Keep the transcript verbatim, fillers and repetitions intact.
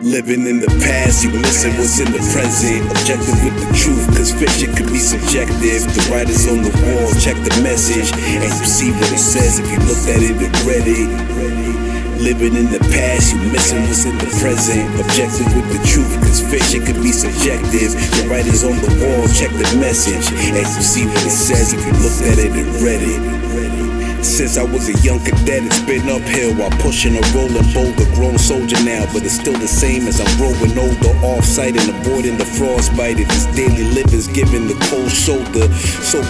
Living in the past, you missing what's in the present. Objective with the truth, cause fiction could be subjective. The writers on the wall, check the message, and you see what it says if you looked at it and read it. Living in the past, you missing what's in the present. Objective with the truth, cause fiction could be subjective. The writers on the wall, check the message, and you see what it says if you looked at it and read it. Since I was a young cadet, it's been uphill while pushing a rolling boulder. Grown soldier now, but it's still the same as I'm growing older. Off-site and avoiding the frostbite. If it's daily living's giving the cold shoulder. So